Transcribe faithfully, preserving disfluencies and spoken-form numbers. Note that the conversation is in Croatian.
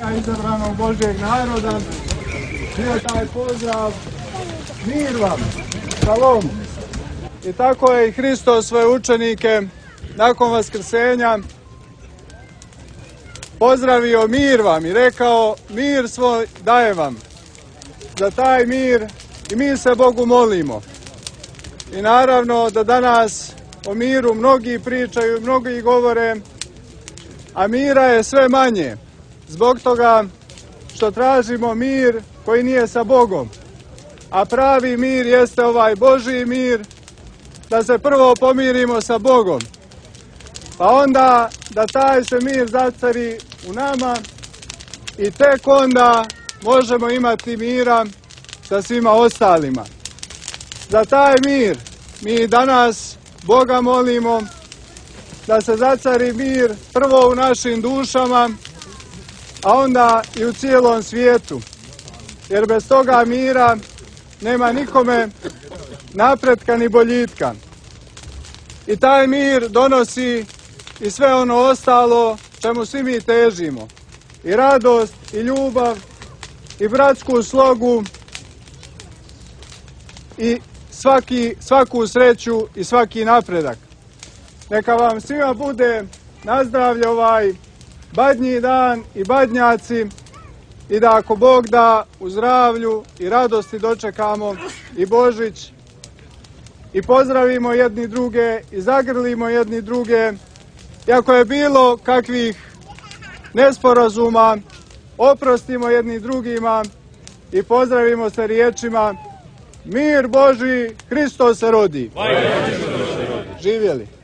Izabranog Božjeg naroda, bio taj pozdrav, mir vam, šalom. I tako je i Hristos svoje učenike nakon vaskrsenja pozdravio mir vam i rekao mir svoj daje vam. Za taj mir i mi se Bogu molimo. I naravno da danas o miru mnogi pričaju, mnogi govore, a mira je sve manje. Zbog toga što tražimo mir koji nije sa Bogom. A pravi mir jeste ovaj Božji mir, da se prvo pomirimo sa Bogom. Pa onda da taj se mir zacari u nama i tek onda možemo imati mira sa svima ostalima. Za taj mir mi danas Boga molimo da se zacari mir prvo u našim dušama, a onda i u cijelom svijetu. Jer bez toga mira nema nikome napretka ni boljitka. I taj mir donosi i sve ono ostalo čemu svi mi težimo. I radost, i ljubav, i bratsku slogu, i svaki, svaku sreću i svaki napredak. Neka vam svima bude na zdravlje ovaj badnji dan i badnjaci i da ako Bog da u zdravlju i radosti dočekamo i Božić i pozdravimo jedni druge i zagrlimo jedni druge. I ako je bilo kakvih nesporazuma, oprostimo jedni drugima i pozdravimo se riječima mir Božji, Hristos se rodi. Živjeli.